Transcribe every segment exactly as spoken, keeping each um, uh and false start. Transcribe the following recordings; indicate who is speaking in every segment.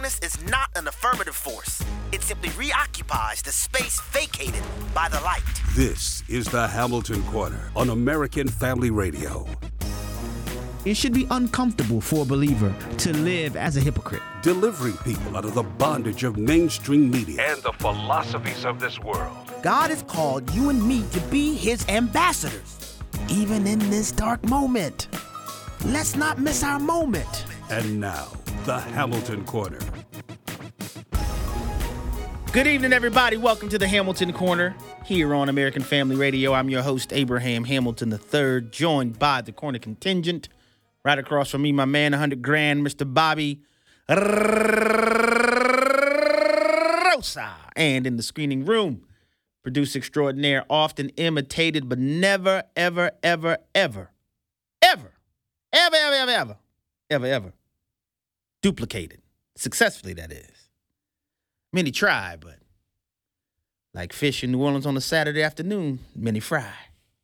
Speaker 1: darkness is not an affirmative force. It simply reoccupies the space vacated by the light.
Speaker 2: This is the Hamilton Corner on American Family Radio.
Speaker 3: It should be uncomfortable for a believer to live as a hypocrite.
Speaker 2: Delivering people out of the bondage of mainstream media
Speaker 4: and the philosophies of this world.
Speaker 5: God has called you and me to be his ambassadors, even in this dark moment. Let's not miss our moment.
Speaker 2: And now, the Hamilton Corner.
Speaker 3: Good evening, everybody. Welcome to the Hamilton Corner here on American Family Radio. I'm your host, Abraham Hamilton the third, joined by the Corner Contingent. Right across from me, my man, one hundred grand, Mister Bobby Rosa. And in the screening room, producer extraordinaire, often imitated, but never, ever, ever, ever, ever, ever, ever, ever, ever, ever, ever duplicated. Successfully, that is. Many try, but like fish in New Orleans on a Saturday afternoon, many fry.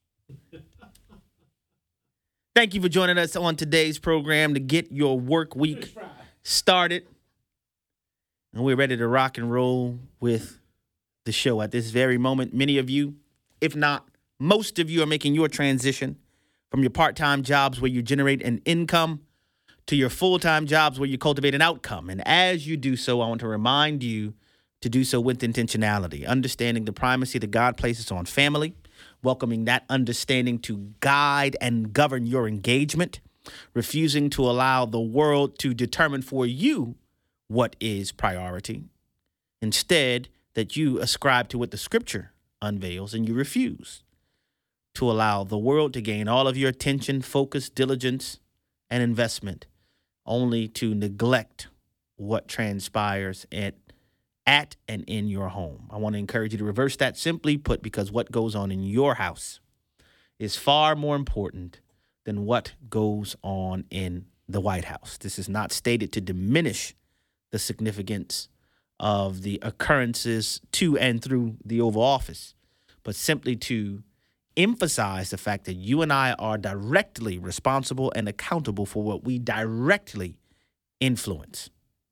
Speaker 3: Thank you for joining us on today's program to get your work week started. And we're ready to rock and roll with the show at this very moment. Many of you, if not most of you, are making your transition from your part-time jobs where you generate an income to your full-time jobs where you cultivate an outcome. And as you do so, I want to remind you to do so with intentionality, understanding the primacy that God places on family, welcoming that understanding to guide and govern your engagement, refusing to allow the world to determine for you what is priority. Instead, that you ascribe to what the scripture unveils and you refuse to allow the world to gain all of your attention, focus, diligence, and investment, only to neglect what transpires at at and in your home. I want to encourage you to reverse that, simply put, because what goes on in your house is far more important than what goes on in the White House. This is not stated to diminish the significance of the occurrences to and through the Oval Office, but simply to emphasize the fact that you and I are directly responsible and accountable for what we directly influence.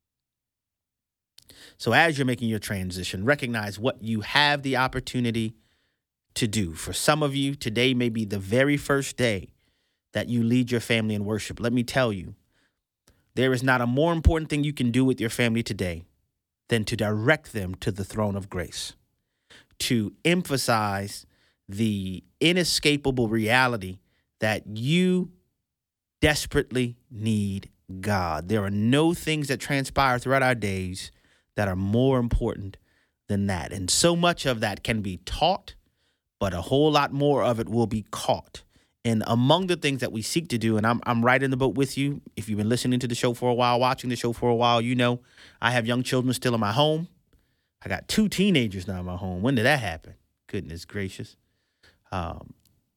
Speaker 3: So as you're making your transition, recognize what you have the opportunity to do. For some of you, today may be the very first day that you lead your family in worship. Let me tell you, there is not a more important thing you can do with your family today than to direct them to the throne of grace, to emphasize the inescapable reality that you desperately need God. There are no things that transpire throughout our days that are more important than that. And so much of that can be taught, but a whole lot more of it will be caught. And among the things that we seek to do, and I'm I'm right in the boat with you. If you've been listening to the show for a while, watching the show for a while, you know I have young children still in my home. I got two teenagers now in my home. When did that happen? Goodness gracious. Um,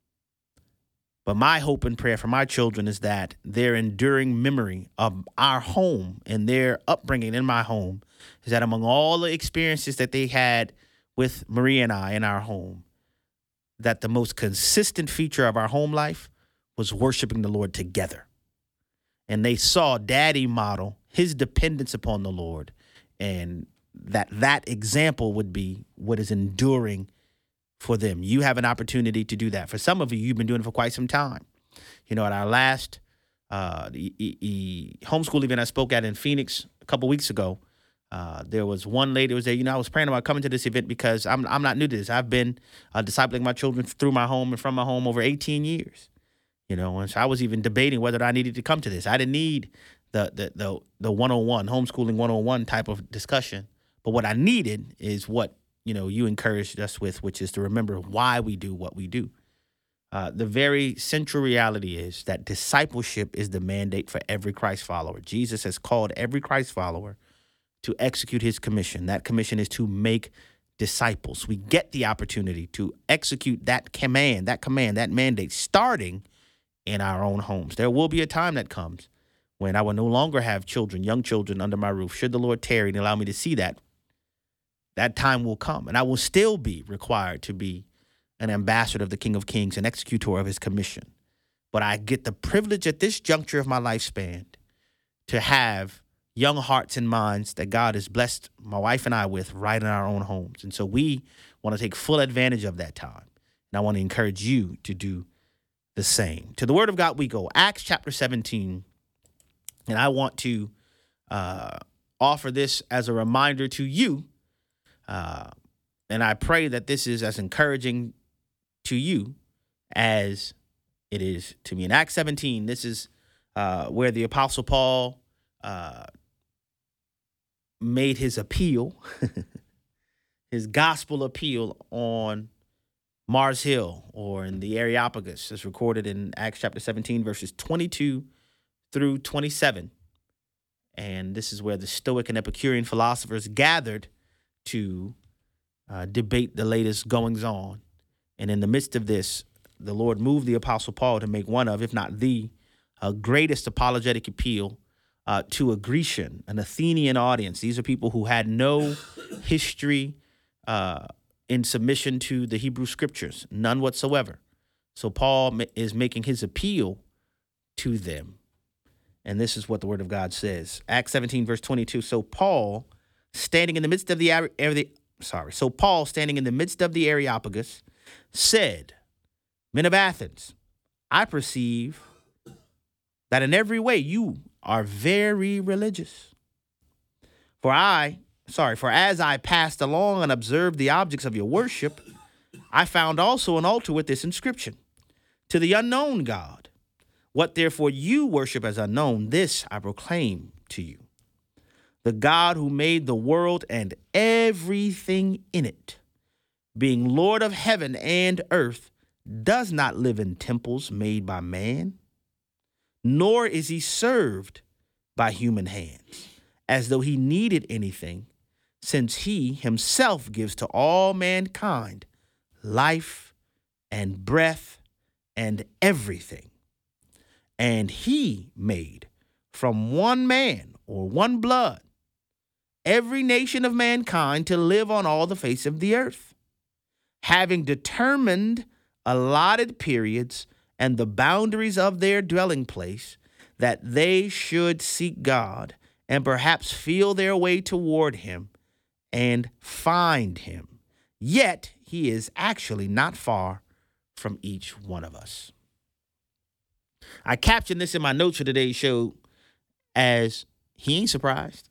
Speaker 3: but my hope and prayer for my children is that their enduring memory of our home and their upbringing in my home is that among all the experiences that they had with Maria and I in our home, that the most consistent feature of our home life was worshiping the Lord together. And they saw Daddy model his dependence upon the Lord, and that that example would be what is enduring for them. You have an opportunity to do that. For some of you, you've been doing it for quite some time. You know, at our last uh, the, the, the homeschool event I spoke at in Phoenix a couple weeks ago, Uh, there was one lady who was there. You know, I was praying about coming to this event because I'm I'm not new to this. I've been uh, discipling my children through my home and from my home over eighteen years. You know, and so I was even debating whether I needed to come to this. I didn't need the the the the one oh one, homeschooling one oh one type of discussion. But what I needed is what, you know, you encouraged us with, which is to remember why we do what we do. Uh, the very central reality is that discipleship is the mandate for every Christ follower. Jesus has called every Christ follower to execute his commission. That commission is to make disciples. We get the opportunity to execute that command, that command, that mandate, starting in our own homes. There will be a time that comes when I will no longer have children, young children under my roof. Should the Lord tarry and allow me to see that, that time will come. And I will still be required to be an ambassador of the King of Kings, an executor of his commission. But I get the privilege at this juncture of my lifespan to have young hearts and minds that God has blessed my wife and I with right in our own homes. And so we want to take full advantage of that time. And I want to encourage you to do the same. To the Word of God we go. Acts chapter seventeen. And I want to uh, offer this as a reminder to you. Uh, and I pray that this is as encouraging to you as it is to me. In Acts seventeen, this is uh, where the Apostle Paul uh, made his appeal, his gospel appeal on Mars Hill, or in the Areopagus. It's recorded in Acts chapter seventeen, verses twenty-two through twenty-seven. And this is where the Stoic and Epicurean philosophers gathered to uh, debate the latest goings on. And in the midst of this, the Lord moved the Apostle Paul to make one of, if not the uh, greatest apologetic appeal uh, to a Grecian, an Athenian audience. These are people who had no history uh, in submission to the Hebrew scriptures, none whatsoever. So Paul ma- is making his appeal to them. And this is what the Word of God says. Acts seventeen, verse twenty-two. So Paul, standing in the midst of the, are- the sorry, so Paul, standing in the midst of the Areopagus, said, "Men of Athens, I perceive that in every way you are very religious. For I, sorry, for as I passed along and observed the objects of your worship, I found also an altar with this inscription, to the unknown God. What therefore you worship as unknown, this I proclaim to you. The God who made the world and everything in it, being Lord of heaven and earth, does not live in temples made by man, nor is he served by human hands, as though he needed anything, since he himself gives to all mankind life and breath and everything. And he made from one man or one blood every nation of mankind to live on all the face of the earth, having determined allotted periods and the boundaries of their dwelling place, that they should seek God and perhaps feel their way toward him and find him. Yet he is actually not far from each one of us." I captioned this in my notes for today's show as, he ain't surprised.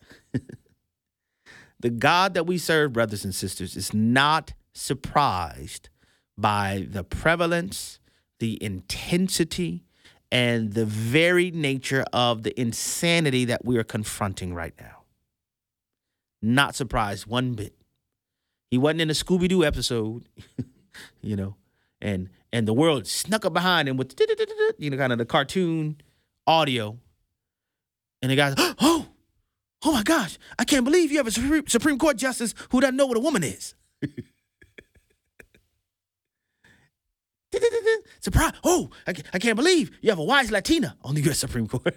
Speaker 3: The God that we serve, brothers and sisters, is not surprised by the prevalence, the intensity, and the very nature of the insanity that we are confronting right now. Not surprised one bit. He wasn't in a Scooby-Doo episode, you know, and and the world snuck up behind him with, you know, kind of the cartoon audio. And the guy, oh, oh my gosh, I can't believe you have a Supreme Court justice who doesn't know what a woman is. Surprise. Oh, I can't, I can't believe you have a wise Latina on the U S Supreme Court.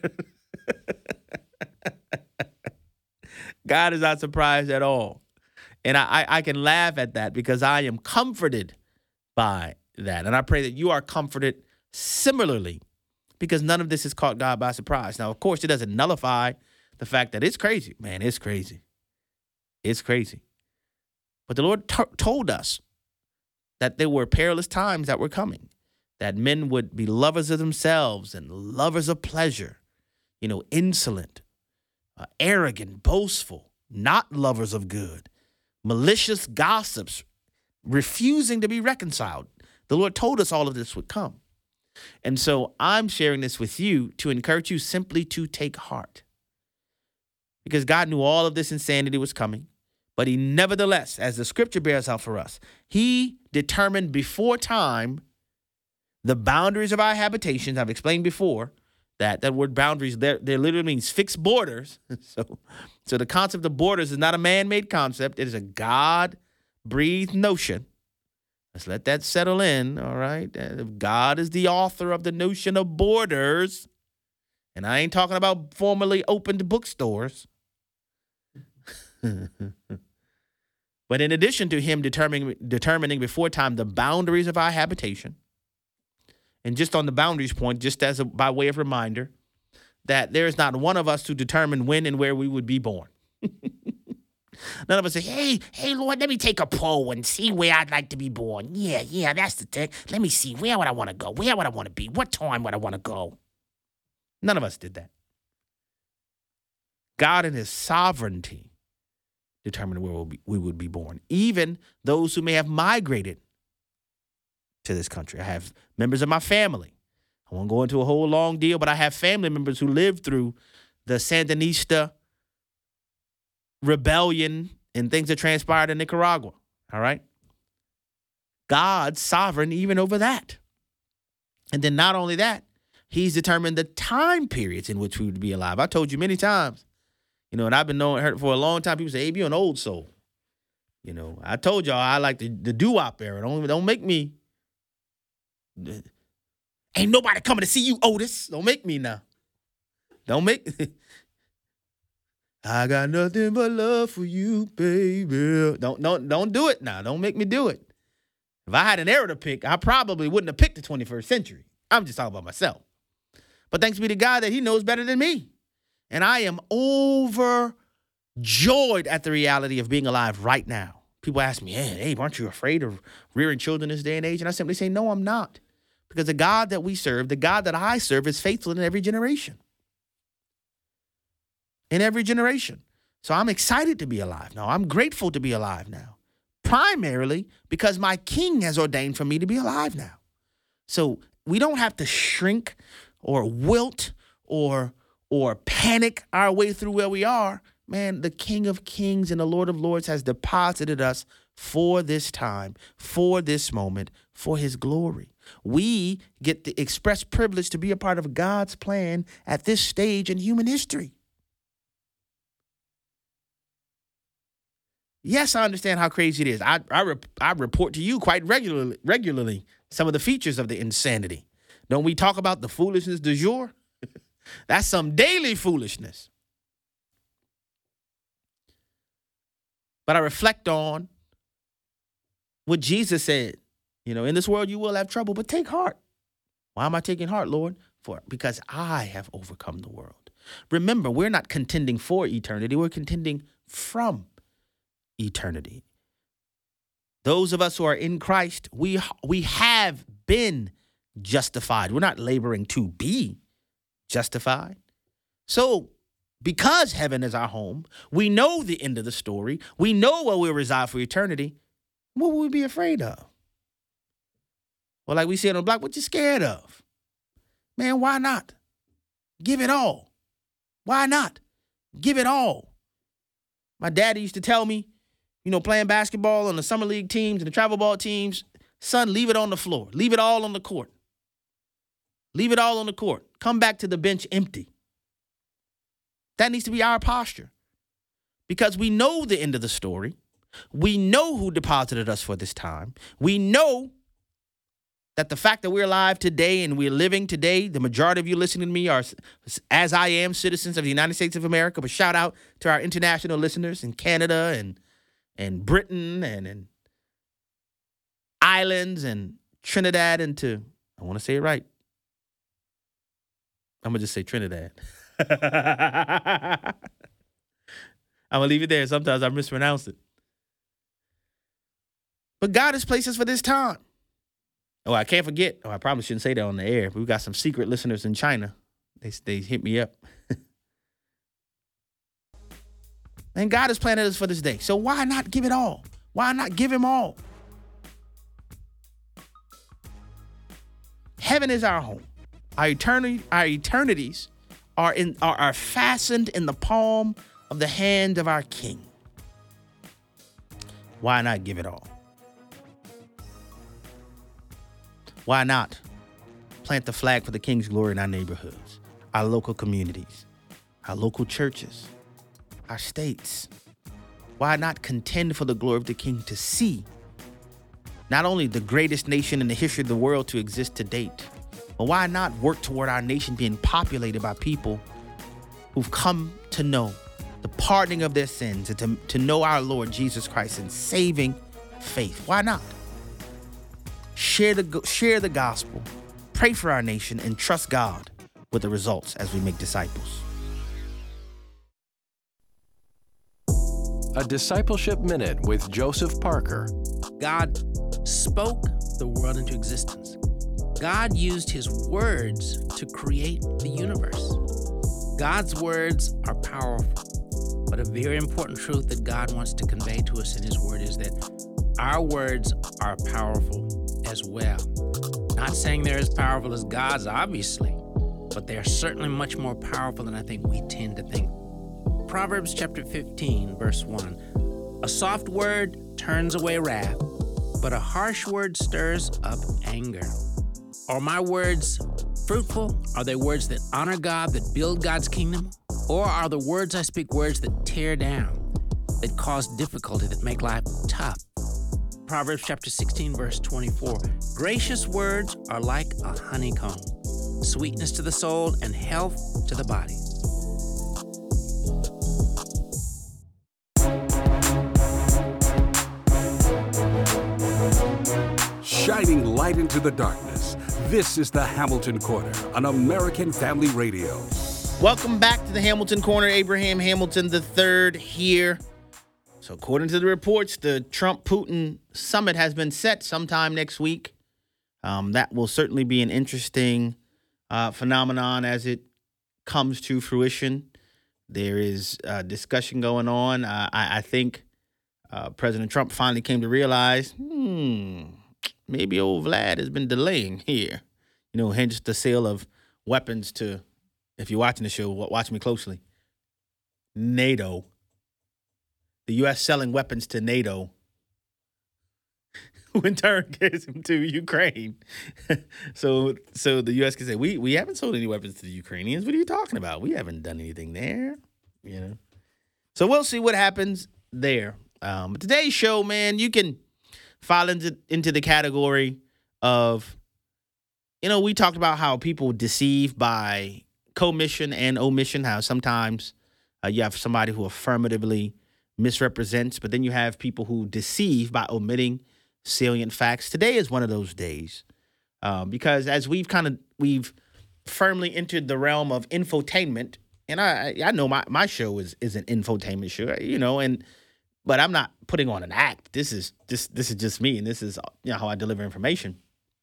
Speaker 3: God is not surprised at all. And I, I, I can laugh at that because I am comforted by that. And I pray that you are comforted similarly, because none of this has caught God by surprise. Now, of course, it doesn't nullify the fact that it's crazy. Man, it's crazy. It's crazy. But the Lord t- told us that there were perilous times that were coming, that men would be lovers of themselves and lovers of pleasure, you know, insolent, uh, arrogant, boastful, not lovers of good, malicious gossips, refusing to be reconciled. The Lord told us all of this would come. And so I'm sharing this with you to encourage you simply to take heart, because God knew all of this insanity was coming. But he nevertheless, as the scripture bears out for us, he determined before time the boundaries of our habitations. I've explained before that that word boundaries, there, there literally means fixed borders. so, so the concept of borders is not a man-made concept. It is a God-breathed notion. Let's let that settle in, all right? If God is the author of the notion of borders, and I ain't talking about formerly opened bookstores. But in addition to him determining determining before time the boundaries of our habitation, and just on the boundaries point, just as a, by way of reminder, that there is not one of us to determine when and where we would be born. None of us say, hey, hey, Lord, let me take a poll and see where I'd like to be born. Yeah, yeah, that's the thing. Let me see. Where would I want to go? Where would I want to be? What time would I want to go? None of us did that. God in his sovereignty determined where we'll be, we would be born. Even those who may have migrated to this country. I have members of my family. I won't go into a whole long deal, but I have family members who lived through the Sandinista rebellion and things that transpired in Nicaragua. All right. God's sovereign even over that. And then not only that, he's determined the time periods in which we would be alive. I told you many times, you know, and I've been knowing her for a long time. People say, hey, you're an old soul. You know, I told y'all I like the, the doo-wop era. Don't, don't make me. Ain't nobody coming to see you, Otis. Don't make me now. Don't make. I got nothing but love for you, baby. Don't, don't, don't do it now. Don't make me do it. If I had an era to pick, I probably wouldn't have picked the twenty-first century. I'm just talking about myself. But thanks be to God that he knows better than me. And I am overjoyed at the reality of being alive right now. People ask me, hey, hey, aren't you afraid of rearing children this day and age? And I simply say, no, I'm not. Because the God that we serve, the God that I serve, is faithful in every generation. In every generation. So I'm excited to be alive now. I'm grateful to be alive now. Primarily because my King has ordained for me to be alive now. So we don't have to shrink or wilt or, or panic our way through where we are. Man, the King of Kings and the Lord of Lords has deposited us for this time, for this moment, for his glory. We get the express privilege to be a part of God's plan at this stage in human history. Yes, I understand how crazy it is. I I, rep, I report to you quite regularly, regularly some of the features of the insanity. Don't we talk about the foolishness du jour? That's some daily foolishness. But I reflect on what Jesus said. You know, in this world you will have trouble, but take heart. Why am I taking heart, Lord? For because I have overcome the world. Remember, we're not contending for eternity. We're contending from eternity. Those of us who are in Christ, we we have been justified. We're not laboring to be justified. So, because heaven is our home, we know the end of the story. We know where we'll reside for eternity. What would we be afraid of? Well, like we said on the block, what you scared of? Man, why not? Give it all. Why not? Give it all. My daddy used to tell me, you know, playing basketball on the summer league teams and the travel ball teams, son, leave it on the floor. Leave it all on the court. Leave it all on the court. Come back to the bench empty. That needs to be our posture because we know the end of the story. We know who deposited us for this time. We know that the fact that we're alive today and we're living today, the majority of you listening to me are, as I am, citizens of the United States of America. But shout out to our international listeners in Canada and and Britain and, and islands and Trinidad and to, I want to say it right. I'm going to just say Trinidad. I'm going to leave it there. Sometimes I mispronounce it. But God has placed us for this time. Oh, I can't forget. Oh, I probably shouldn't say that on the air, but we got some secret listeners in China. They, they hit me up. And God has planted us for this day. So why not give it all? Why not give him all? Heaven is our home. Our eternity, our eternities are in are, are fastened in the palm of the hand of our King. Why not give it all? Why not plant the flag for the King's glory in our neighborhoods, our local communities, our local churches, our states? Why not contend for the glory of the King to see not only the greatest nation in the history of the world to exist to date, but why not work toward our nation being populated by people who've come to know the pardoning of their sins and to, to know our Lord Jesus Christ in saving faith? Why not? Share the, share the gospel, pray for our nation, and trust God with the results as we make disciples.
Speaker 6: A Discipleship Minute with Joseph Parker.
Speaker 5: God spoke the world into existence. God used his words to create the universe. God's words are powerful, but a very important truth that God wants to convey to us in his word is that our words are powerful as well. Not saying they're as powerful as God's, obviously, but they are certainly much more powerful than I think we tend to think. Proverbs chapter fifteen, verse one. A soft word turns away wrath, but a harsh word stirs up anger. Are my words fruitful? Are they words that honor God, that build God's kingdom? Or are the words I speak words that tear down, that cause difficulty, that make life tough? Proverbs chapter sixteen, verse twenty-four. Gracious words are like a honeycomb, sweetness to the soul and health to the body.
Speaker 2: Shining light into the darkness. This is the Hamilton Corner on American Family Radio.
Speaker 3: Welcome back to the Hamilton Corner. Abraham Hamilton the third here. So according to the reports, the Trump-Putin summit has been set sometime next week. Um, that will certainly be an interesting uh, phenomenon as it comes to fruition. There is uh, discussion going on. Uh, I, I think uh, President Trump finally came to realize, hmm, maybe old Vlad has been delaying here. You know, hence the sale of weapons to, if you're watching the show, watch me closely, NATO. The U S selling weapons to NATO, who in turn gives them to Ukraine. so so the U S can say, we, we haven't sold any weapons to the Ukrainians. What are you talking about? We haven't done anything there, you know. So we'll see what happens there. Um, but today's show, man, you can fall into, into the category of, you know, we talked about how people deceive by commission and omission, how sometimes uh, you have somebody who affirmatively misrepresents, but then you have people who deceive by omitting salient facts. Today is one of those days um, because as we've kind of, we've firmly entered the realm of infotainment, and I I know my, my show is, is an infotainment show, you know, and but I'm not putting on an act. This is this this is just me, and this is, you know, how I deliver information.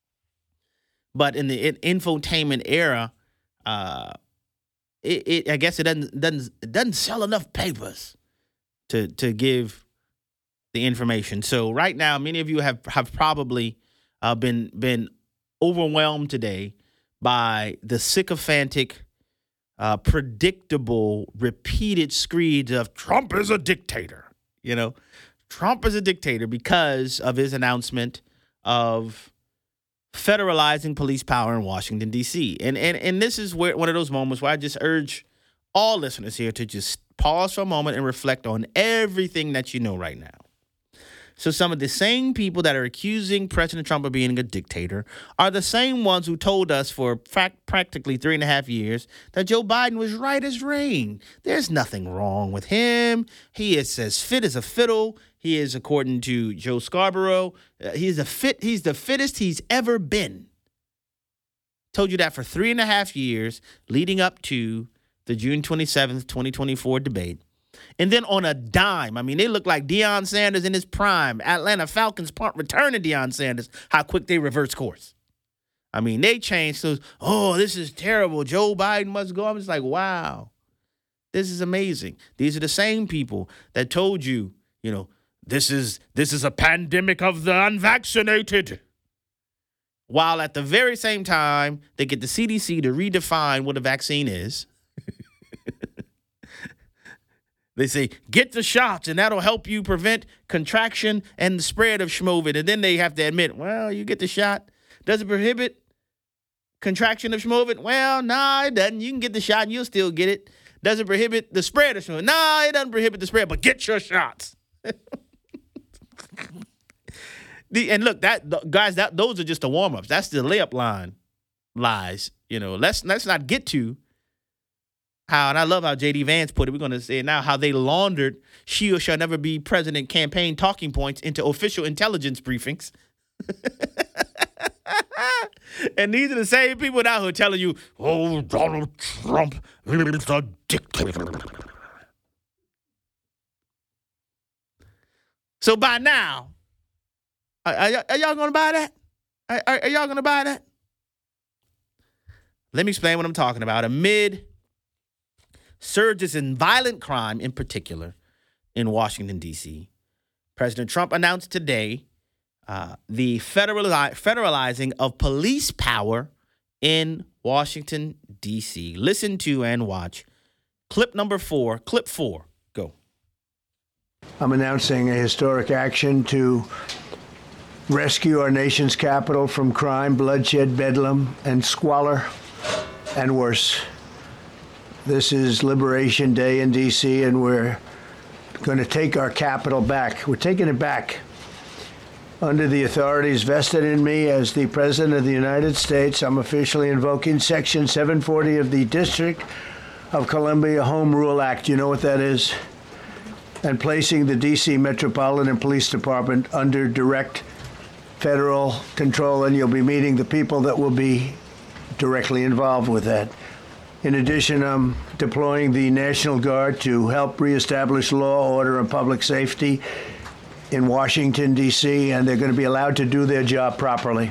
Speaker 3: But in the infotainment era, uh, it, it I guess it doesn't doesn't it doesn't sell enough papers to to give the information. So right now, many of you have have probably uh, been been overwhelmed today by the sycophantic, uh, predictable, repeated screeds of Trump is a dictator. You know, Trump is a dictator because of his announcement of federalizing police power in Washington, D C. And and and this is where one of those moments where I just urge all listeners here to just pause for a moment and reflect on everything that you know right now. So some of the same people that are accusing President Trump of being a dictator are the same ones who told us for fact, practically three and a half years that Joe Biden was right as rain. There's nothing wrong with him. He is as fit as a fiddle. He is, according to Joe Scarborough, uh, he's a fit. He's the fittest he's ever been. Told you that for three and a half years leading up to the June twenty-seventh, twenty twenty-four debate. And then on a dime, I mean, they look like Deion Sanders in his prime. Atlanta Falcons punt return to Deion Sanders, how quick they reverse course. I mean, they changed. So, oh, this is terrible. Joe Biden must go. I'm just like, wow, this is amazing. These are the same people that told you, you know, this is this is a pandemic of the unvaccinated. While at the very same time, they get the C D C to redefine what a vaccine is. They say, get the shots, and that'll help you prevent contraction and the spread of schmovid. And then they have to admit, well, you get the shot. Does it prohibit contraction of schmovid? Well, nah, it doesn't. You can get the shot, and you'll still get it. Does it prohibit the spread of schmovid? Nah, it doesn't prohibit the spread, but get your shots. the, and look, that guys, that those are just the warm-ups. That's the layup line lies. You know, let's let's not get to how, and I love how J D Vance put it, we're going to say now, how they laundered she or shall never be president campaign talking points into official intelligence briefings. And these are the same people now who are telling you, oh, Donald Trump is a dictator. So by now, are, are, are y'all going to buy that? Are, are, are y'all going to buy that? Let me explain what I'm talking about. Amid surges in violent crime, in particular, in Washington, D C, President Trump announced today uh, the federali- federalizing of police power in Washington, D C. Listen to and watch clip number four. Clip four. Go.
Speaker 7: I'm announcing a historic action to rescue our nation's capital from crime, bloodshed, bedlam, and squalor, and worse. This is Liberation Day in D C, and we're going to take our capital back. We're taking it back. Under the authorities vested in me as the President of the United States, I'm officially invoking Section seven forty of the District of Columbia Home Rule Act. You know what that is? And placing the D C Metropolitan Police Department under direct federal control, and you'll be meeting the people that will be directly involved with that. In addition, I'm deploying the National Guard to help reestablish law, order, and public safety in Washington, D C, and they're going to be allowed to do their job properly.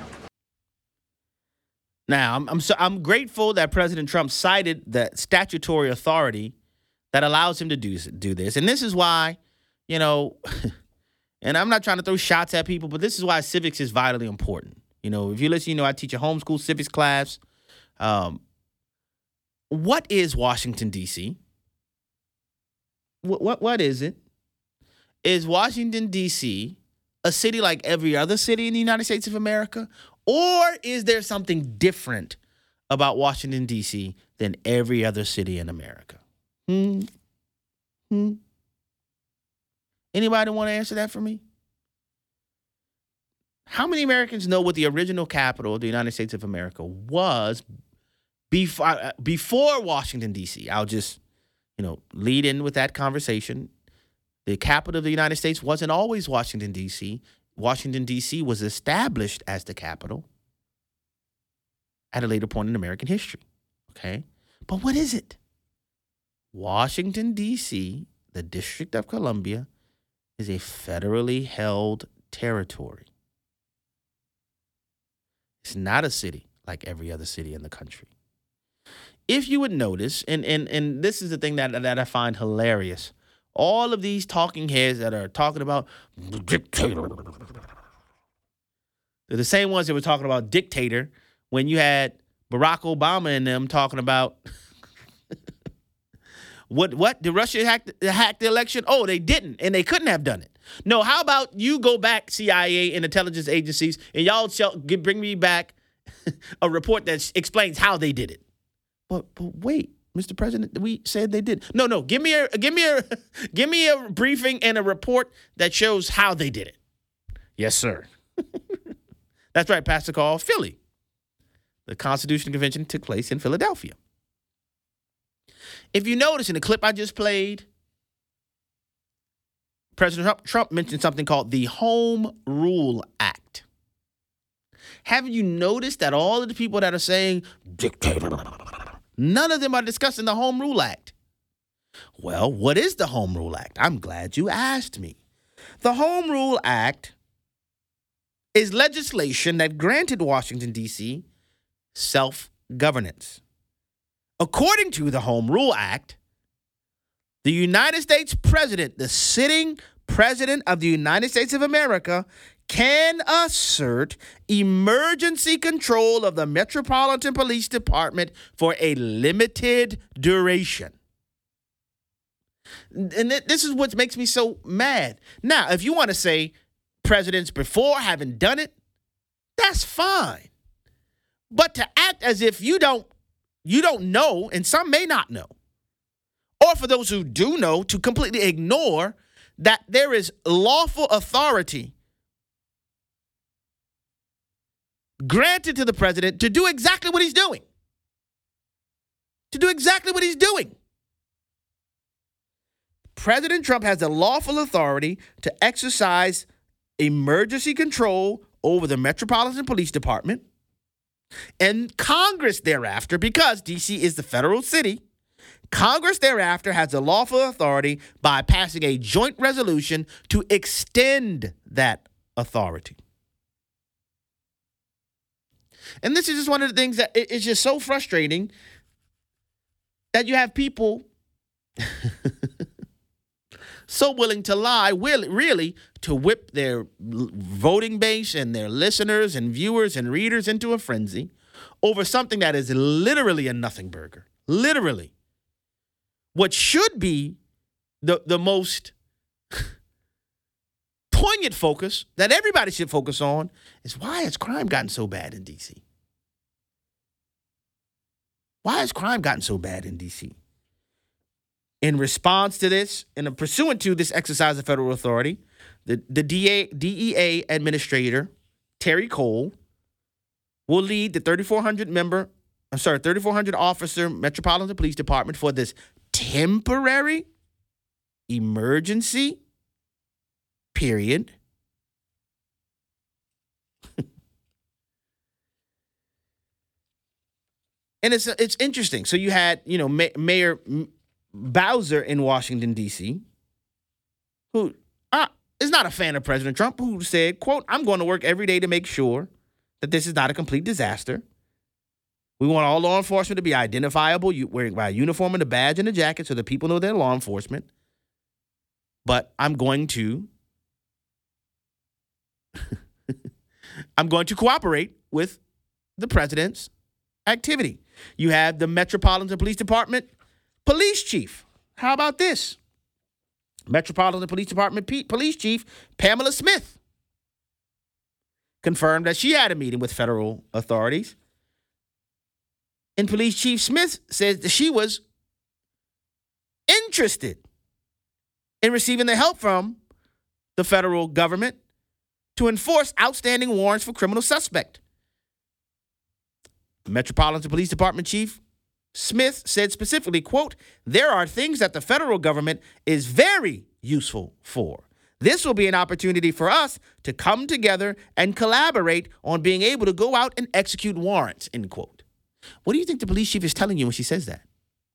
Speaker 3: Now, I'm I'm, so, I'm grateful that President Trump cited the statutory authority that allows him to do, do this. And this is why, you know, and I'm not trying to throw shots at people, but this is why civics is vitally important. You know, if you listen, you know, I teach a homeschool civics class. Um, what is Washington, D C? What, what What is it? Is Washington, D C a city like every other city in the United States of America? Or is there something different about Washington, D C than every other city in America? Hmm? Hmm? Anybody want to answer that for me? How many Americans know what the original capital of the United States of America was before, before Washington, D C? I'll just, you know, lead in with that conversation. The capital of the United States wasn't always Washington, D C. Washington, D C was established as the capital at a later point in American history, okay? But what is it? Washington, D C, the District of Columbia, is a federally held territory. It's not a city like every other city in the country. If you would notice, and and and this is the thing that, that I find hilarious, all of these talking heads that are talking about dictator, they're the same ones that were talking about dictator when you had Barack Obama and them talking about what what did Russia hack the, hack the election? Oh, they didn't, and they couldn't have done it. No, how about you go back, C I A and intelligence agencies, and y'all shall give, bring me back a report that explains how they did it. But but wait, Mister President, we said they did. No, no, give me a give me a give me a briefing and a report that shows how they did it. Yes, sir. That's right, Pastor Call, Philly. The Constitutional Convention took place in Philadelphia. If you notice in the clip I just played, President Trump, Trump mentioned something called the Home Rule Act. Haven't you noticed that all of the people that are saying dictator, none of them are discussing the Home Rule Act? Well, what is the Home Rule Act? I'm glad you asked me. The Home Rule Act is legislation that granted Washington, D C self-governance. According to the Home Rule Act, the United States President, the sitting President of the United States of America, can assert emergency control of the Metropolitan Police Department for a limited duration. And this is what makes me so mad. Now, if you want to say presidents before haven't done it, that's fine. But to act as if you don't you don't know, and some may not know, or for those who do know, to completely ignore that there is lawful authority granted to the president to do exactly what he's doing. To do exactly what he's doing. President Trump has the lawful authority to exercise emergency control over the Metropolitan Police Department And Congress thereafter, because D C is the federal city, Congress thereafter has the lawful authority by passing a joint resolution to extend that authority. And this is just one of the things that is just so frustrating that you have people so willing to lie, really, to whip their voting base and their listeners and viewers and readers into a frenzy over something that is literally a nothing burger. Literally. What should be the, the most poignant focus that everybody should focus on is, why has crime gotten so bad in D C? Why has crime gotten so bad in D C? In response to this, and pursuant to this exercise of federal authority, the, the D A, D E A administrator, Terry Cole, will lead the thirty-four hundred member, I'm sorry, thirty-four hundred officer Metropolitan Police Department for this temporary emergency period. And it's it's interesting. So you had, you know, Ma- Mayor Bowser in Washington, D C, who uh, is not a fan of President Trump, who said, quote, "I'm going to work every day to make sure that this is not a complete disaster. We want all law enforcement to be identifiable, wearing by a uniform and a badge and a jacket so that people know they're law enforcement. But I'm going to, I'm going to cooperate with the president's activity." You have the Metropolitan Police Department police chief. How about this? Metropolitan Police Department P- police chief Pamela Smith confirmed that she had a meeting with federal authorities. And Police Chief Smith says that she was interested in receiving the help from the federal government to enforce outstanding warrants for criminal suspect. Metropolitan Police Department Chief Smith said specifically, quote, "There are things that the federal government is very useful for. This will be an opportunity for us to come together and collaborate on being able to go out and execute warrants," end quote. What do you think the police chief is telling you when she says that?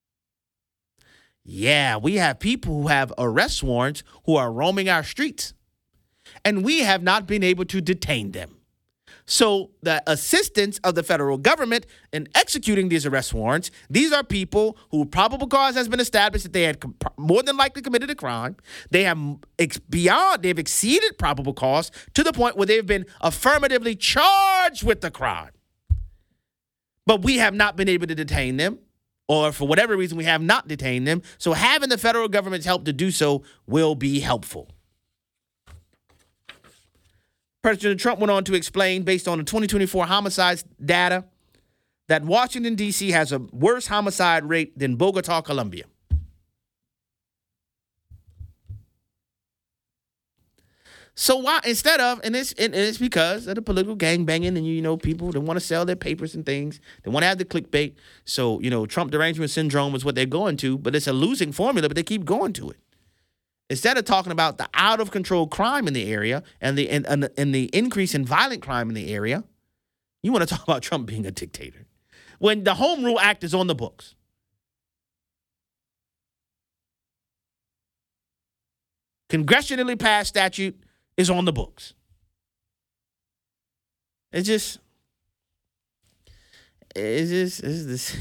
Speaker 3: Yeah, we have people who have arrest warrants who are roaming our streets, and we have not been able to detain them. So the assistance of the federal government in executing these arrest warrants, these are people who probable cause has been established that they had comp- more than likely committed a crime. They have ex- beyond, they've exceeded probable cause to the point where they've been affirmatively charged with the crime. But we have not been able to detain them, or for whatever reason, we have not detained them. So having the federal government's help to do so will be helpful. President Trump went on to explain, based on the twenty twenty-four homicides data, that Washington, D C has a worse homicide rate than Bogota, Colombia. So why, instead of, and it's, and it's because of the political gangbanging and, you know, people that want to sell their papers and things. They want to have the clickbait. So, you know, Trump derangement syndrome is what they're going to, but it's a losing formula, but they keep going to it. Instead of talking about the out-of-control crime in the area and the and, and, the, and the increase in violent crime in the area, you want to talk about Trump being a dictator. When the Home Rule Act is on the books. Congressionally passed statute is on the books. It's just, it's just, it's just,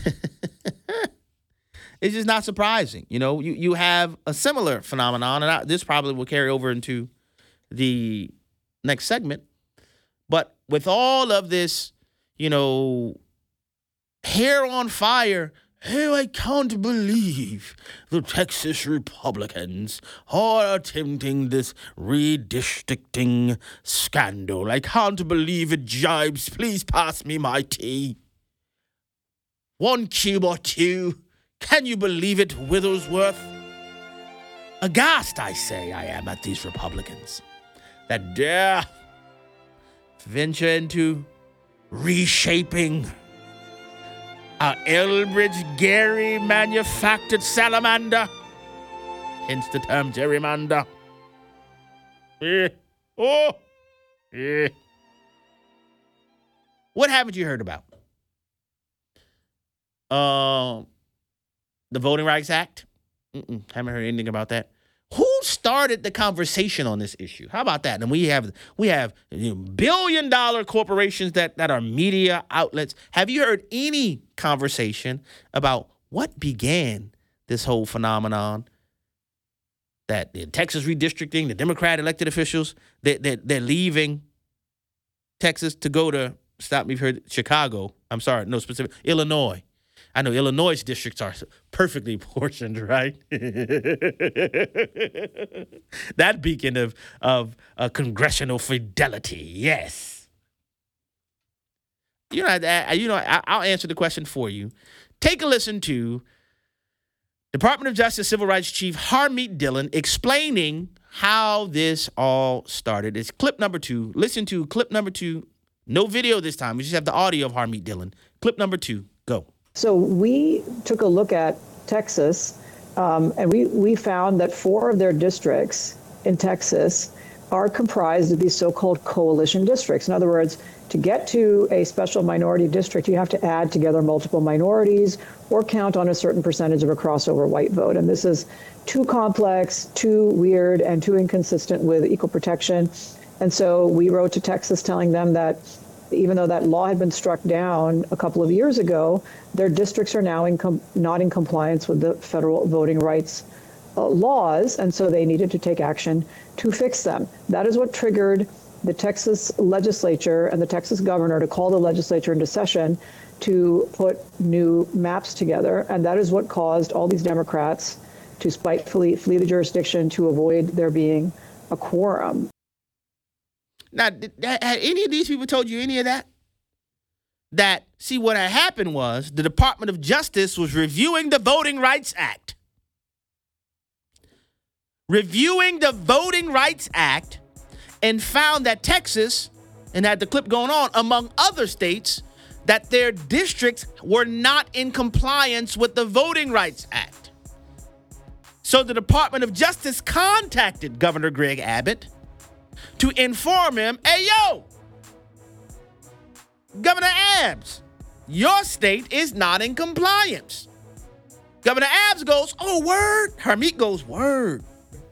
Speaker 3: it's just not surprising. You know, you, you have a similar phenomenon, and I, this probably will carry over into the next segment. But with all of this, you know, hair on fire, oh, I can't believe the Texas Republicans are attempting this redistricting scandal. I can't believe it, jibes. Please pass me my tea. One cube or two. Can you believe it, Wigglesworth? Aghast, I say, I am at these Republicans that dare venture into reshaping our Elbridge Gary manufactured salamander, hence the term gerrymander. Eh. Oh. Eh. What haven't you heard about? uh, the Voting Rights Act. Mm-mm, haven't heard anything about that. Who started the conversation on this issue? How about that? And we have we have you know, billion dollar corporations that, that are media outlets. Have you heard any conversation about what began this whole phenomenon? That the Texas redistricting, the Democrat elected officials, they, they, they're leaving Texas to go to, stop me if you heard, Chicago. I'm sorry, no specific, Illinois. I know Illinois' districts are perfectly portioned, right? That beacon of, of uh, congressional fidelity, yes. You know, I, you know, I, I'll answer the question for you. Take a listen to Department of Justice Civil Rights Chief Harmeet Dillon explaining how this all started. It's clip number two. Listen to clip number two. No video this time. We just have the audio of Harmeet Dillon. Clip number two. Go.
Speaker 8: So we took a look at Texas, um, and we, we found that four of their districts in Texas are comprised of these so-called coalition districts. In other words, to get to a special minority district, you have to add together multiple minorities or count on a certain percentage of a crossover white vote. And this is too complex, too weird, and too inconsistent with equal protection. And so we wrote to Texas telling them that even though that law had been struck down a couple of years ago, their districts are now in com- not in compliance with the federal voting rights uh, laws, and so they needed to take action to fix them. That is what triggered the Texas legislature and the Texas governor to call the legislature into session to put new maps together, and that is what caused all these Democrats to spitefully flee the jurisdiction to avoid there being a quorum.
Speaker 3: Now, did, had any of these people told you any of that? That, see, what had happened was the Department of Justice was reviewing the Voting Rights Act. Reviewing the Voting Rights Act and found that Texas, and had the clip going on, among other states, that their districts were not in compliance with the Voting Rights Act. So the Department of Justice contacted Governor Greg Abbott to inform him, hey, yo, Governor Abbs, your state is not in compliance. Governor Abbs goes, oh, word. Harmeet goes, word.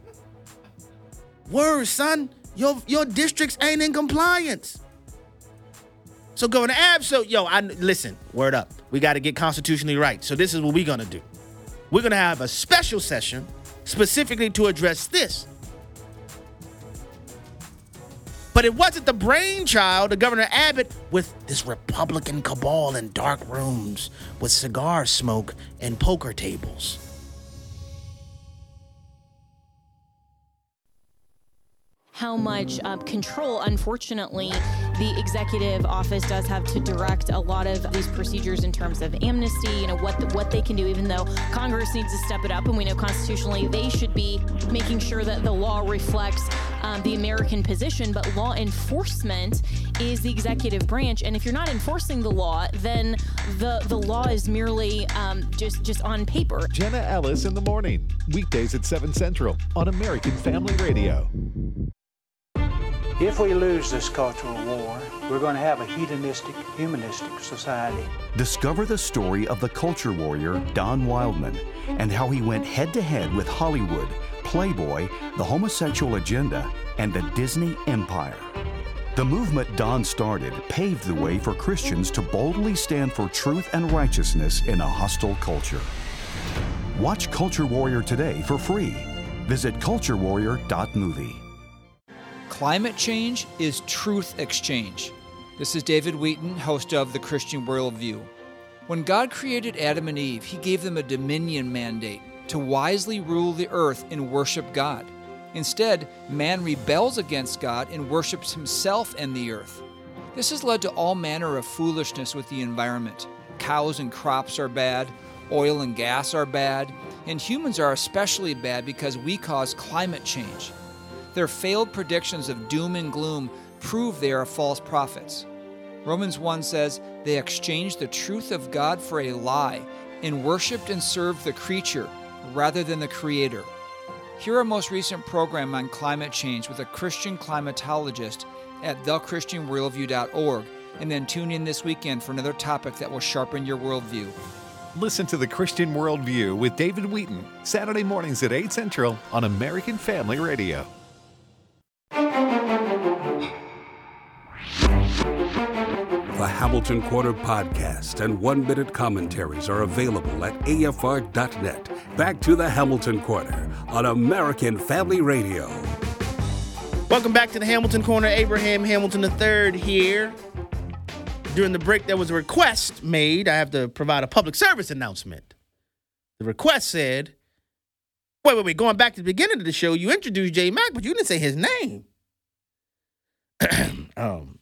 Speaker 3: Word, son. Your, your districts ain't in compliance. So Governor Abbs, so, yo, I listen, word up. We got to get constitutionally right. So this is what we're going to do. We're going to have a special session specifically to address this. But it wasn't the brainchild of Governor Abbott with this Republican cabal in dark rooms with cigar smoke and poker tables.
Speaker 9: How much uh, control, unfortunately, the executive office does have to direct a lot of these procedures in terms of amnesty, you know, what the, what they can do, even though Congress needs to step it up. And we know constitutionally they should be making sure that the law reflects um, the American position. But law enforcement is the executive branch. And if you're not enforcing the law, then the, the law is merely um, just, just on paper.
Speaker 10: Jenna Ellis in the morning, weekdays at seven Central on American Family Radio.
Speaker 11: If we lose this cultural war, we're going to have a hedonistic, humanistic society.
Speaker 12: Discover the story of the culture warrior Don Wildman and how he went head-to-head with Hollywood, Playboy, the homosexual agenda, and the Disney empire. The movement Don started paved the way for Christians to boldly stand for truth and righteousness in a hostile culture. Watch Culture Warrior today for free. Visit culture warrior dot movie.
Speaker 13: Climate change is truth exchange. This is David Wheaton, host of The Christian Worldview. When God created Adam and Eve, he gave them a dominion mandate to wisely rule the earth and worship God. Instead, man rebels against God and worships himself and the earth. This has led to all manner of foolishness with the environment. Cows and crops are bad, oil and gas are bad, and humans are especially bad because we cause climate change. Their failed predictions of doom and gloom prove they are false prophets. Romans one says, they exchanged the truth of God for a lie and worshiped and served the creature rather than the Creator. Hear our most recent program on climate change with a Christian climatologist at the christian worldview dot org, and then tune in this weekend for another topic that will sharpen your worldview.
Speaker 10: Listen to The Christian Worldview with David Wheaton, Saturday mornings at eight Central on American Family Radio.
Speaker 2: The Hamilton Quarter podcast and one-minute commentaries are available at A F R dot net. Back to the Hamilton Quarter on American Family Radio.
Speaker 3: Welcome back to the Hamilton Corner. Abraham Hamilton the third here. During the break, there was a request made. I have to provide a public service announcement. The request said, wait, wait, wait, going back to the beginning of the show, you introduced J Mac, but you didn't say his name. um,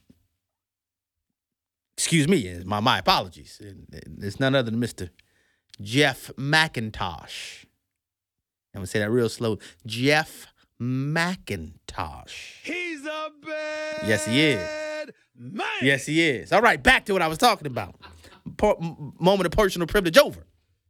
Speaker 3: excuse me, my, my apologies. It's none other than Mister Jeff McIntosh. I'm going to say that real slow. Jeff McIntosh.
Speaker 14: He's a bad
Speaker 3: Yes, he is.
Speaker 14: man.
Speaker 3: Yes, he is. All right, back to what I was talking about. Po- moment of personal privilege over.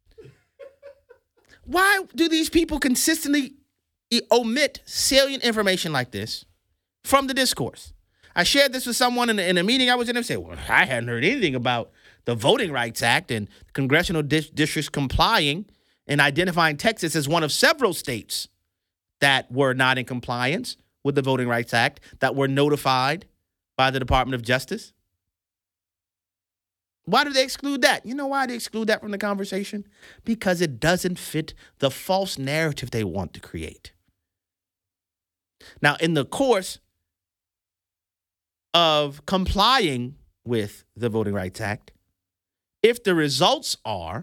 Speaker 3: Why do these people consistently omit salient information like this from the discourse? I shared this with someone in a, in a meeting I was in and said, well, I hadn't heard anything about the Voting Rights Act and congressional dis- districts complying and identifying Texas as one of several states that were not in compliance with the Voting Rights Act, that were notified by the Department of Justice. Why do they exclude that? You know why they exclude that from the conversation? Because it doesn't fit the false narrative they want to create. Now, in the course of complying with the Voting Rights Act, if the results are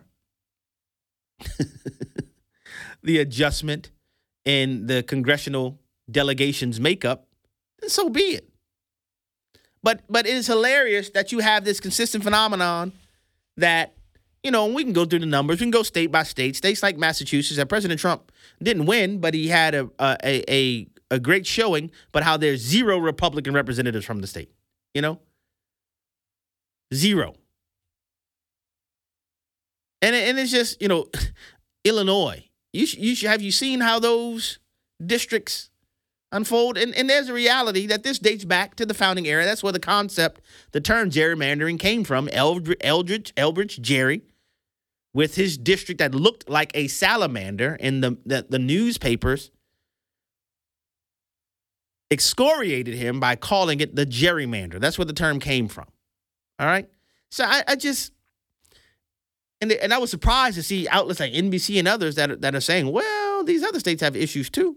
Speaker 3: the adjustment in the congressional delegation's makeup, then so be it. But but it is hilarious that you have this consistent phenomenon that, you know, we can go through the numbers. We can go state by state. States like Massachusetts, that President Trump didn't win, but he had a a a, a great showing, but how there's zero Republican representatives from the state, you know? Zero. And, and it's just, you know, Illinois. You, sh- you sh- have you seen how those districts unfold? And, and there's a reality that this dates back to the founding era. That's where the concept, the term gerrymandering came from. Eldridge, Eldridge, Elbridge Gerry, with his district that looked like a salamander in the, the, the newspapers, excoriated him by calling it the gerrymander. That's where the term came from. All right? So I, I just, and, and I was surprised to see outlets like N B C and others that are, that are saying, well, these other states have issues too.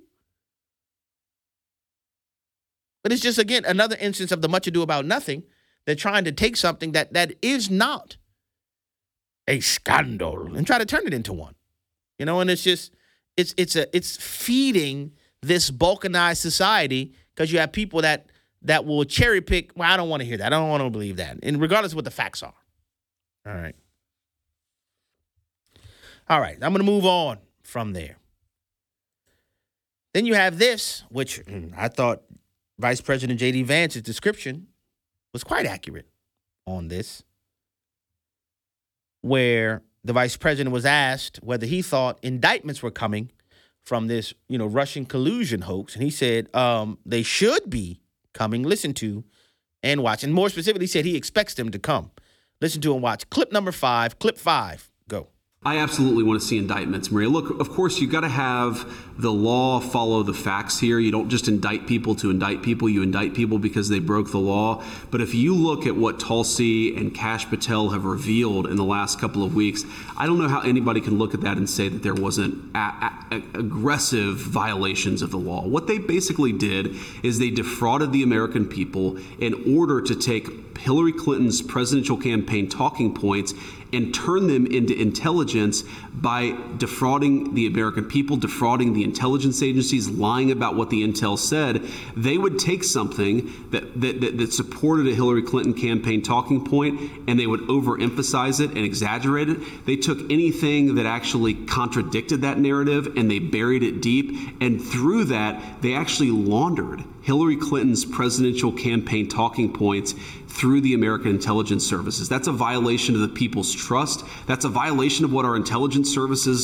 Speaker 3: But it's just, again, another instance of the much ado about nothing. They're trying to take something that that is not a scandal and try to turn it into one. You know, and it's just, it's it's a it's feeding this balkanized society because you have people that that will cherry pick, well, I don't want to hear that. I don't want to believe that. And regardless of what the facts are. All right. All right. I'm going to move on from there. Then you have this, which I thought Vice President J D Vance's description was quite accurate on this, where the vice president was asked whether he thought indictments were coming from this, you know, Russian collusion hoax. And he said um, they should be coming, listen to and watch. And more specifically, he said he expects them to come. Listen to and watch. Clip number five, clip five, go.
Speaker 15: I absolutely want to see indictments, Maria. Look, of course, you've got to have the law follow the facts here. You don't just indict people to indict people. You indict people because they broke the law. But if you look at what Tulsi and Kash Patel have revealed in the last couple of weeks, I don't know how anybody can look at that and say that there wasn't a- a- aggressive violations of the law. What they basically did is they defrauded the American people in order to take Hillary Clinton's presidential campaign talking points and turn them into intelligence by defrauding the American people, defrauding the intelligence agencies, lying about what the intel said. They would take something that that, that, that supported a Hillary Clinton campaign talking point and they would overemphasize it and exaggerate it. They took anything that actually contradicted that narrative and they buried it deep. And through that, they actually laundered Hillary Clinton's presidential campaign talking points through the American intelligence services. That's a violation of the people's trust. That's a violation of what our intelligence services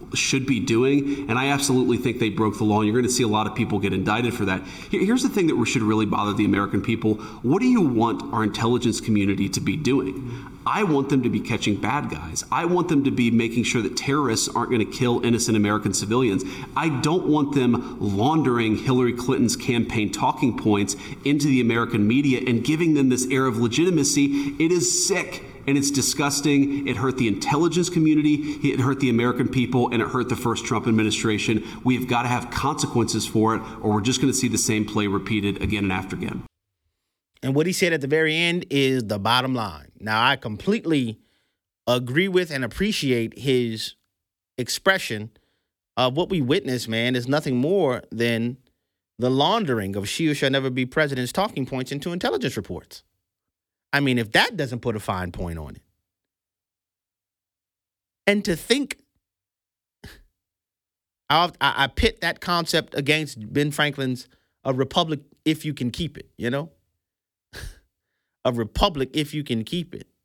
Speaker 15: should be doing, and I absolutely think they broke the law, and you're going to see a lot of people get indicted for that. Here's the thing that should really bother the American people. What do you want our intelligence community to be doing? I want them to be catching bad guys. I want them to be making sure that terrorists aren't going to kill innocent American civilians. I don't want them laundering Hillary Clinton's campaign talking points into the American media and giving them this air of legitimacy. It is sick. And it's disgusting. It hurt the intelligence community, it hurt the American people, and it hurt the first Trump administration. We've got to have consequences for it, or we're just going to see the same play repeated again and after again.
Speaker 3: And what he said at the very end is the bottom line. Now, I completely agree with and appreciate his expression of what we witnessed, man, is nothing more than the laundering of she who shall never be president's talking points into intelligence reports. I mean, if that doesn't put a fine point on it. And to think, I, I pit that concept against Ben Franklin's a republic if you can keep it, you know? A republic if you can keep it.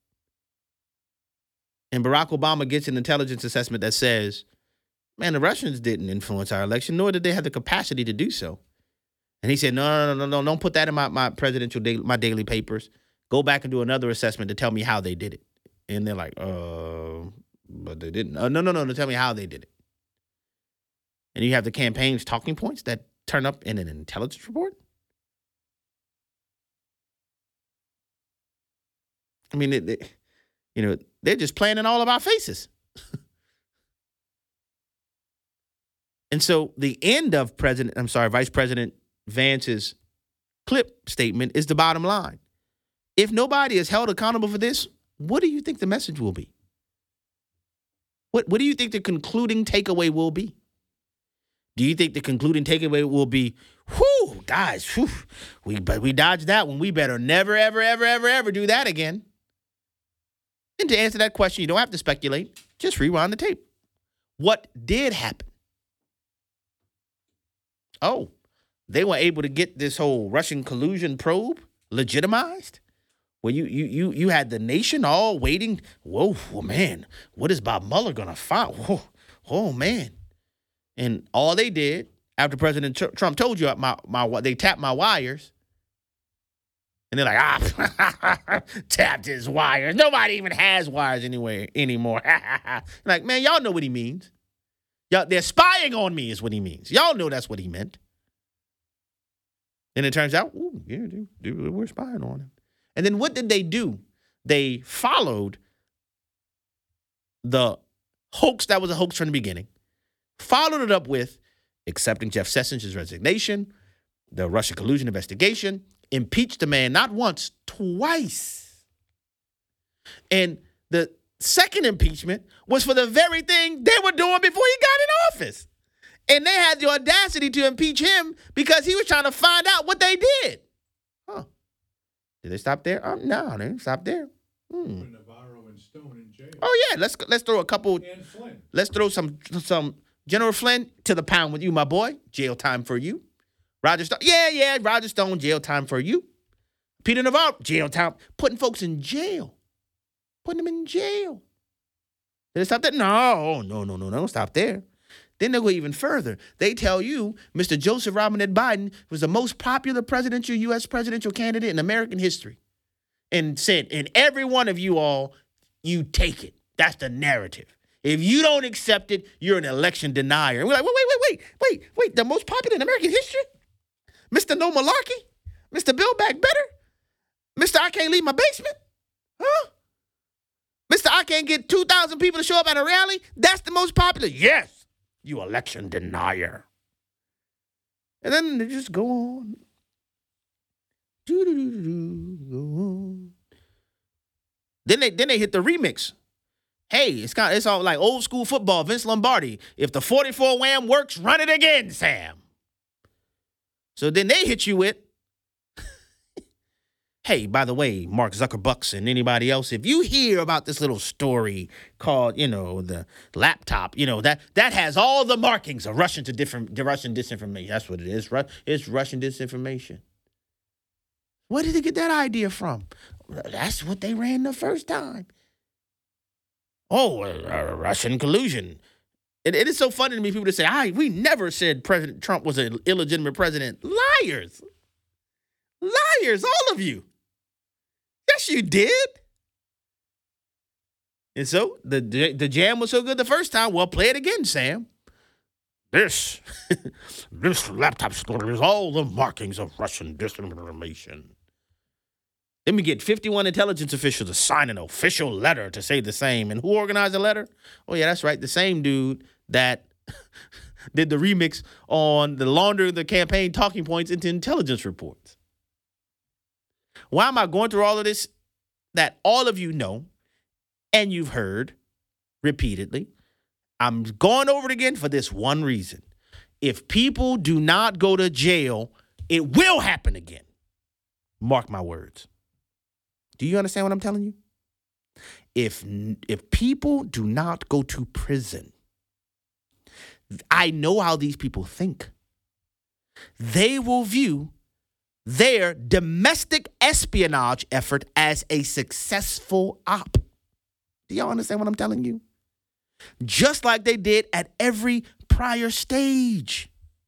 Speaker 3: And Barack Obama gets an intelligence assessment that says, man, the Russians didn't influence our election, nor did they have the capacity to do so. And he said, no, no, no, no, no, don't put that in my, my presidential, daily, my daily papers. Go back and do another assessment to tell me how they did it. And they're like, uh, but they didn't. Uh, no, no, no, no, tell me how they did it. And you have the campaign's talking points that turn up in an intelligence report? I mean, it, it, you know, they're just playing in all of our faces. And so the end of President, I'm sorry, Vice President Vance's clip statement is the bottom line. If nobody is held accountable for this, what do you think the message will be? What What do you think the concluding takeaway will be? Do you think the concluding takeaway will be, whew, guys, whew, we, but we dodged that one. We better never, ever, ever, ever, ever do that again? And to answer that question, you don't have to speculate. Just rewind the tape. What did happen? Oh, they were able to get this whole Russian collusion probe legitimized? Well, you you you you had the nation all waiting. Whoa, whoa man, what is Bob Mueller gonna find? Whoa, oh man, and all they did after President Trump told you my my they tapped my wires, and they're like ah tapped his wires. Nobody even has wires anywhere anymore. Like man, y'all know what he means. Y'all they're spying on me is what he means. Y'all know that's what he meant. And it turns out, ooh, yeah, dude, dude, we're spying on him. And then what did they do? They followed the hoax that was a hoax from the beginning, followed it up with accepting Jeff Sessions' resignation, the Russia collusion investigation, impeached the man not once, twice. And the second impeachment was for the very thing they were doing before he got in office. And they had the audacity to impeach him because he was trying to find out what they did. Huh. Did they stop there? Oh, no, they didn't stop there. Hmm.
Speaker 16: Navarro and Stone in jail.
Speaker 3: Oh yeah, let's let's throw a couple.
Speaker 16: And Flynn.
Speaker 3: Let's throw some some General Flynn to the pound with you, my boy. Jail time for you. Roger Stone. Yeah, yeah, Roger Stone. Jail time for you. Peter Navarro. Jail time. Putting folks in jail. Putting them in jail. Did they stop there? No, no, no, no, no. Don't stop there. Then they go even further. They tell you Mister Joseph Robinette Biden was the most popular presidential U S presidential candidate in American history. And said, and every one of you all, you take it. That's the narrative. If you don't accept it, you're an election denier. And we're like, wait, wait, wait, wait, wait, wait. The most popular in American history? Mister No Malarkey? Mister Build Back Better? Mister I Can't Leave My Basement? Huh? Mister I Can't Get two thousand people to show up at a rally? That's the most popular? Yes. You election denier. And then they just go on. Doo-doo-doo-doo-doo, go on. Then they then they hit the remix. Hey, it's kind of, it's all like old school football. Vince Lombardi. If the forty-four wham works, run it again, Sam. So then they hit you with, hey, by the way, Mark Zuckerbucks and anybody else, if you hear about this little story called, you know, the laptop, you know, that that has all the markings of Russian to different Russian disinformation. That's what it is. It's Russian disinformation. Where did they get that idea from? That's what they ran the first time. Oh, uh, Russian collusion. It, it is so funny to me, people to say, I, we never said President Trump was an illegitimate president. Liars. Liars, all of you. Yes, you did. And so the, the jam was so good the first time. Well, play it again, Sam. This, this laptop displays all the markings of Russian disinformation. Then we get fifty-one intelligence officials to sign an official letter to say the same. And who organized the letter? Oh, yeah, that's right. The same dude that did the remix on the launder the campaign talking points into intelligence reports. Why am I going through all of this? That all of you know and you've heard repeatedly. I'm going over it again for this one reason. If people do not go to jail, it will happen again. Mark my words. Do you understand what I'm telling you? If if people do not go to prison, I know how these people think. They will view their domestic espionage effort as a successful op. Do y'all understand what I'm telling you? Just like they did at every prior stage.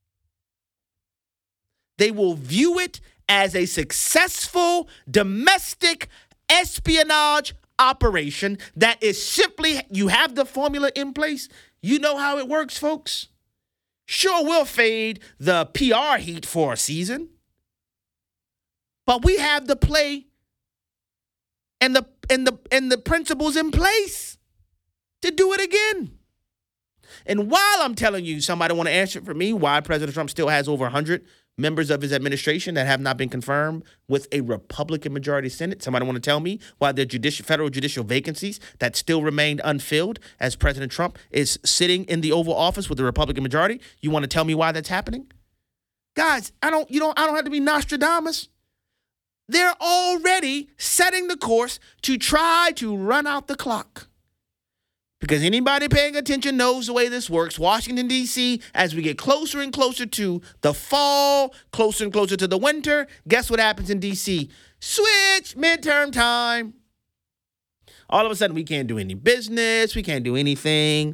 Speaker 3: They will view it as a successful domestic espionage operation that is simply, you have the formula in place. You know how it works, folks. Sure, we'll fade the P R heat for a season, but we have the play and the and the and the principles in place to do it again. And while I'm telling you, somebody want to answer for me why President Trump still has over one hundred members of his administration that have not been confirmed with a Republican majority Senate. Somebody want to tell me why there are judicial, federal judicial vacancies that still remained unfilled as President Trump is sitting in the Oval Office with the Republican majority. You want to tell me why that's happening? Guys, I don't, you don't, I don't have to be Nostradamus. They're already setting the course to try to run out the clock. Because anybody paying attention knows the way this works. Washington, D C, as we get closer and closer to the fall, closer and closer to the winter, guess what happens in D C? Switch, midterm time. All of a sudden, we can't do any business. We can't do anything.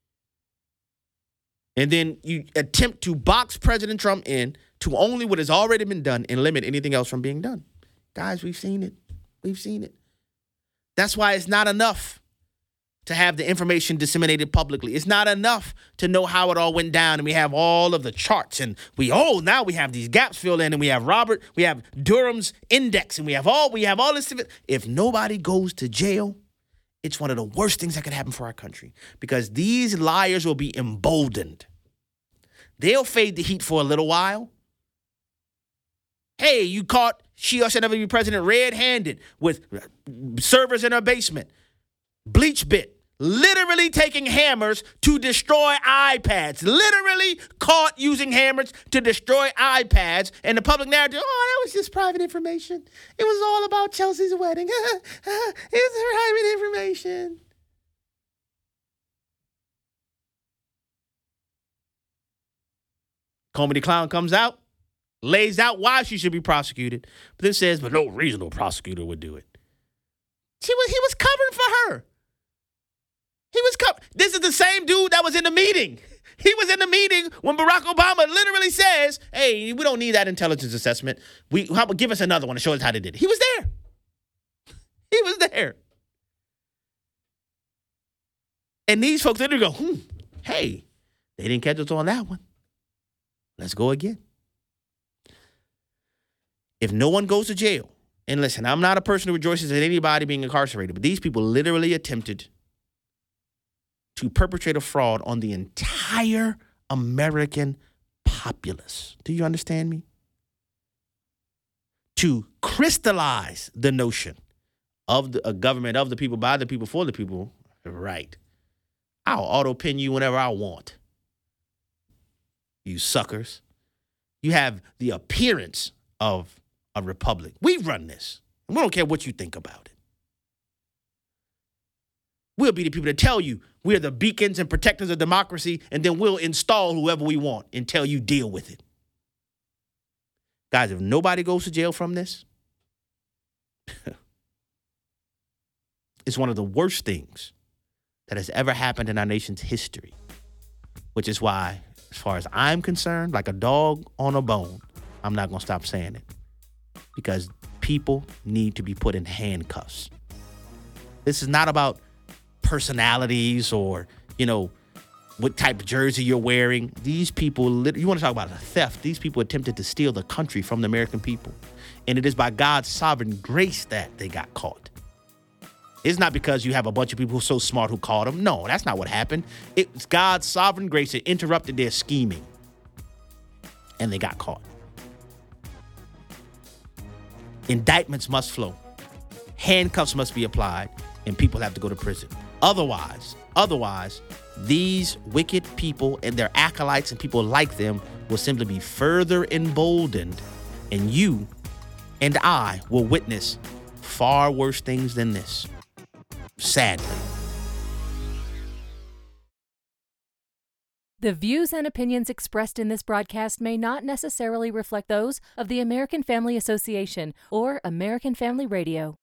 Speaker 3: And then you attempt to box President Trump in to only what has already been done and limit anything else from being done. Guys, we've seen it. We've seen it. That's why it's not enough to have the information disseminated publicly. It's not enough to know how it all went down and we have all of the charts and we, oh, now we have these gaps filled in and we have Robert, we have Durham's index and we have all, we have all this. If nobody goes to jail, it's one of the worst things that could happen for our country because these liars will be emboldened. They'll fade the heat for a little while. Hey, you caught she or should never be president red-handed with servers in her basement. Bleach bit, literally taking hammers to destroy iPads, literally caught using hammers to destroy iPads, and the public narrative, oh, that was just private information. It was all about Chelsea's wedding. It was private information. Comedy Clown comes out, lays out why she should be prosecuted, but then says, but no reasonable prosecutor would do it. She was, he was covering for her. He was co- This is the same dude that was in the meeting. He was in the meeting when Barack Obama literally says, hey, we don't need that intelligence assessment. We how about give us another one to show us how they did it. He was there. He was there. And these folks literally go, hmm, hey, they didn't catch us on that one. Let's go again. If no one goes to jail, and listen, I'm not a person who rejoices at anybody being incarcerated, but these people literally attempted to perpetrate a fraud on the entire American populace. Do you understand me? To crystallize the notion of the, a government of the people, by the people, for the people, right. I'll auto-pin you whenever I want. You suckers. You have the appearance of a republic. We run this. We don't care what you think about it. We'll be the people that tell you we're the beacons and protectors of democracy, and then we'll install whoever we want until you deal with it. Guys, if nobody goes to jail from this, it's one of the worst things that has ever happened in our nation's history. which is why, as far as I'm concerned, like a dog on a bone, I'm not going to stop saying it. Because people need to be put in handcuffs. This is not about personalities or, you know, what type of jersey you're wearing. These people, you want to talk about a theft. These people attempted to steal the country from the American people. And it is by God's sovereign grace that they got caught. It's not because you have a bunch of people who are so smart who caught them. No, that's not what happened. It's God's sovereign grace that interrupted their scheming. And they got caught. Indictments must flow. Handcuffs must be applied. And people have to go to prison. Otherwise, otherwise, these wicked people and their acolytes and people like them will simply be further emboldened. And you and I will witness far worse things than this. Sadly.
Speaker 16: The views and opinions expressed in this broadcast may not necessarily reflect those of the American Family Association or American Family Radio.